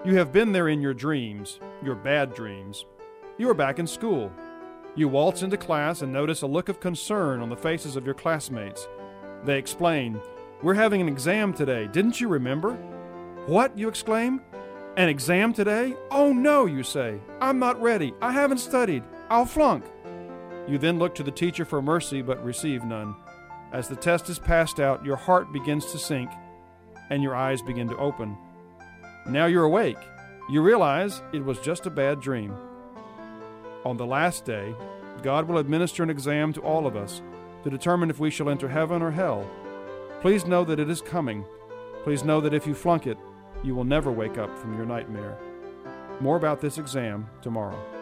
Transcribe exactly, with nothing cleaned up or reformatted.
You have been there in your dreams, your bad dreams. You are back in school. You waltz into class and notice a look of concern on the faces of your classmates. They explain, "We're having an exam today. Didn't you remember?" "What?" you exclaim. "An exam today? Oh no," you say. "I'm not ready. I haven't studied. I'll flunk." You then look to the teacher for mercy but receive none. As the test is passed out, your heart begins to sink and your eyes begin to open. Now you're awake. You realize it was just a bad dream. On the last day, God will administer an exam to all of us to determine if we shall enter heaven or hell. Please know that it is coming. Please know that if you flunk it, you will never wake up from your nightmare. More about this exam tomorrow.